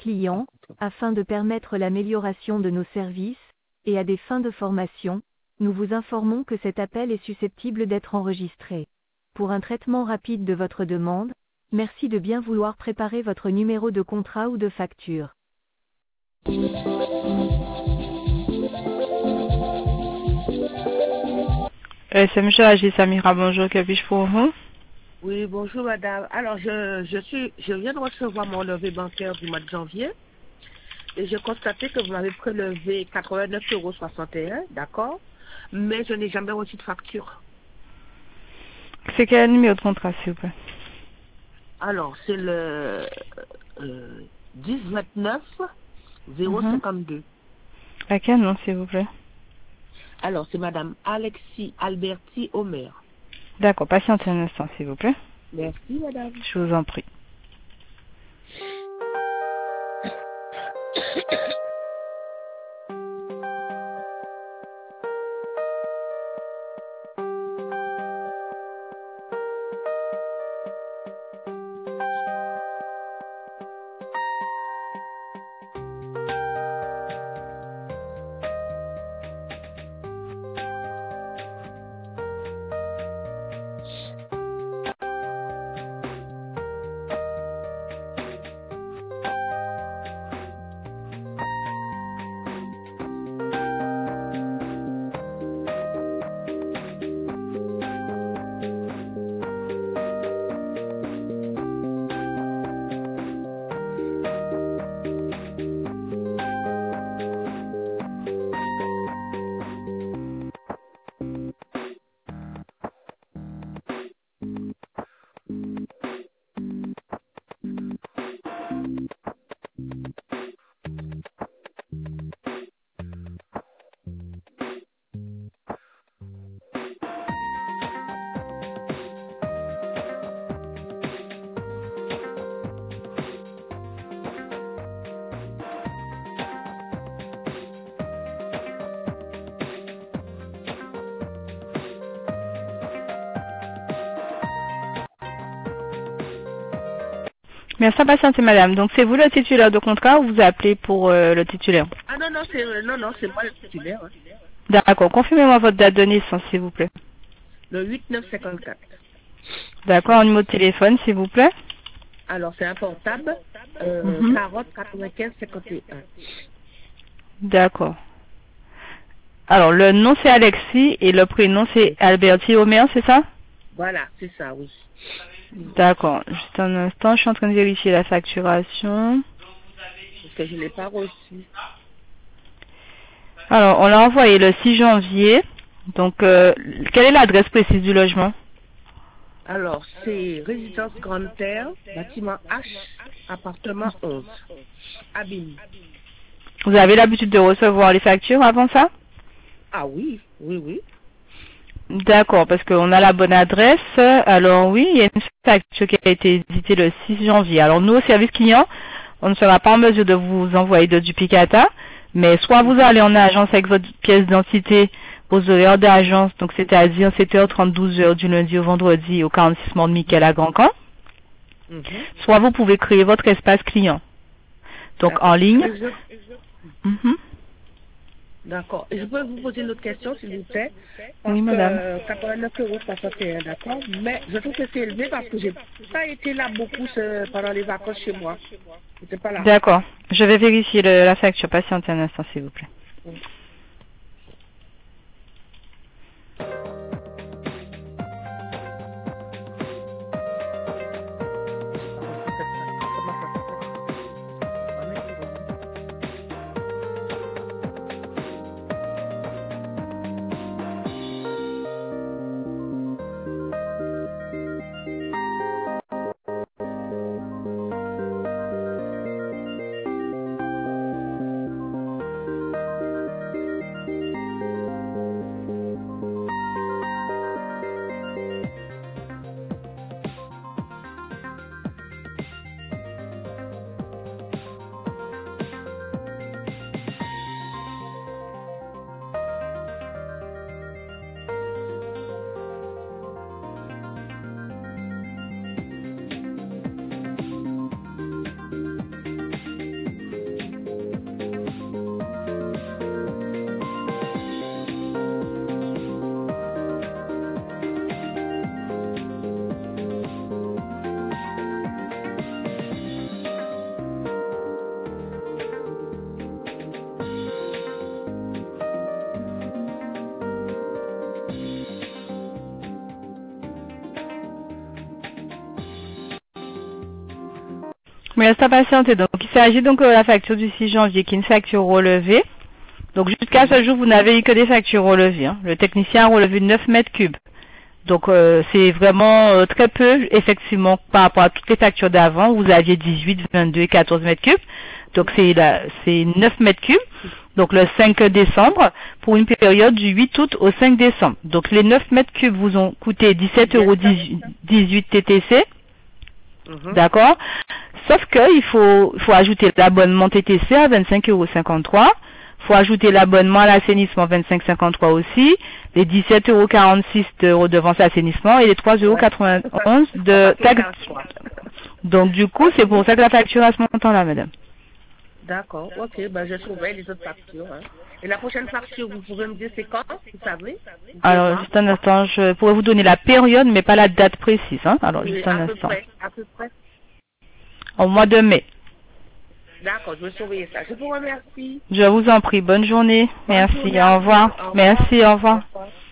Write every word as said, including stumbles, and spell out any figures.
clients, afin de permettre l'amélioration de nos services, et à des fins de formation, nous vous informons que cet appel est susceptible d'être enregistré. Pour un traitement rapide de votre demande, merci de bien vouloir préparer votre numéro de contrat ou de facture. S M G Agis Samira, bonjour, que puis-je pour vous? Oui, bonjour madame. Alors je, je suis je viens de recevoir mon levé bancaire du mois de janvier et j'ai constaté que vous m'avez prélevé quatre-vingt-neuf euros soixante et un, d'accord, mais je n'ai jamais reçu de facture. C'est quel numéro de contrat, s'il vous plaît? Alors c'est le euh, dix vingt-neuf zéro cinquante-deux. À quel nom, s'il vous plaît? Alors c'est madame Alexis Alberti Omer. D'accord, patientez un instant, s'il vous plaît. Merci madame. Je vous en prie. Merci à patienter, madame. Donc, c'est vous le titulaire de contrat ou vous appelez pour euh, le titulaire? Ah non non c'est euh, non non c'est moi le titulaire. Hein. D'accord. Confirmez-moi votre date de naissance, s'il vous plaît. Le huit neuf cinquante-quatre. D'accord. Un numéro de téléphone, s'il vous plaît. Alors c'est un portable euh, Mhm. quarante quatre-vingt-quinze cinquante et un. D'accord. Alors, le nom, c'est Alexis et le prénom, c'est Alberti Omer, c'est ça? Voilà, c'est ça, oui. D'accord. Juste un instant, je suis en train de vérifier la facturation. Parce que je ne l'ai pas reçu. Alors, on l'a envoyé le six janvier. Donc, euh, quelle est l'adresse précise du logement? Alors, c'est résidence Grande Terre, bâtiment H, appartement onze, Abîme. Vous avez l'habitude de recevoir les factures avant ça? Ah oui, oui, oui. D'accord, parce qu'on a la bonne adresse. Alors oui, il y a une facture qui a été éditée le six janvier. Alors nous, au service client, on ne sera pas en mesure de vous envoyer de duplicata, mais soit vous allez en agence avec votre pièce d'identité aux horaires d'agence, donc c'est-à-dire sept heures trente, douze heures du lundi au vendredi au quarante-six Mont de Miquel à Grand Camp, Mhm. soit vous pouvez créer votre espace client. Donc en D'accord. ligne. Et je- Mhm. D'accord. Et je peux vous poser une autre question, s'il vous plaît? Parce Oui, madame. que quatre-vingt-neuf euros soixante et un, d'accord? Mais je trouve que c'est élevé parce que j'ai pas été là beaucoup ce- pendant les vacances chez moi. J'étais pas là. D'accord. Je vais vérifier le- la facture. Patientez un instant, s'il vous plaît. Mhm. Comment ça fait ça? Comment ça se fait? Ah, mais c'est bon. Mais reste à patienter. Donc, il s'agit donc de la facture du six janvier qui est une facture relevée. Donc, jusqu'à ce jour, vous n'avez eu que des factures relevées. Hein. Le technicien a relevé neuf mètres cubes. Donc, euh, c'est vraiment euh, très peu, effectivement, par rapport à toutes les factures d'avant. Vous aviez dix-huit, vingt-deux et quatorze mètres cubes. Donc, c'est la- c'est neuf mètres cubes. Donc, le cinq décembre, pour une période du huit août au cinq décembre. Donc, les neuf mètres cubes vous ont coûté dix-sept euros dix-huit T T C. Mhm. D'accord? Sauf que il faut, il faut ajouter l'abonnement T T C à vingt-cinq euros cinquante-trois. Il faut ajouter l'abonnement à l'assainissement vingt-cinq euros cinquante-trois aussi. Les dix-sept euros quarante-six de redevance assainissement et les trois euros quatre-vingt-onze de taxe. Donc, du coup, c'est pour ça que la facture à ce montant-là, madame. D'accord, ok, ben je surveille les autres factures. Hein. Et la prochaine facture, vous pouvez me dire c'est quand, vous savez? Vous pouvez Alors, voir? juste un instant, je pourrais vous donner la période, mais pas la date précise. Hein. Alors, Oui, juste à un peu instant. près, à peu près. Au mois de mai. D'accord, je vais surveiller ça. Je vous remercie. Je vous en prie. Bonne journée. Bonne Merci. journée à Au vous. revoir. Au revoir. Merci. Au revoir. Au revoir.